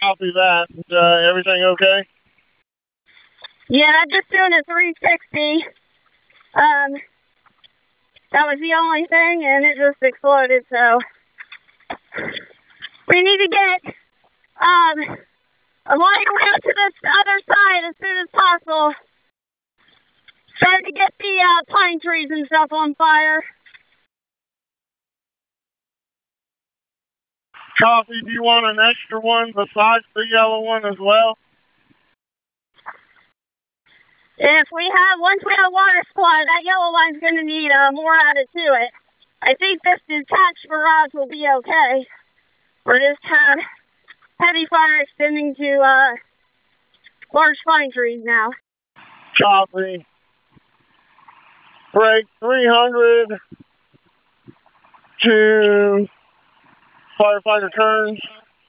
Copy that. Everything okay? Yeah, I'm just doing a 360. That was the only thing, and it just exploded. So we need to get a line around to this other side as soon as possible. Trying to get the pine trees and stuff on fire. Copy. Do you want an extra one besides the yellow one as well? Once we have water supply, that yellow line's going to need more added to it. I think this detached barrage will be okay. We're just heavy fire extending to large pine trees now. Copy. Break 300 to firefighter turns.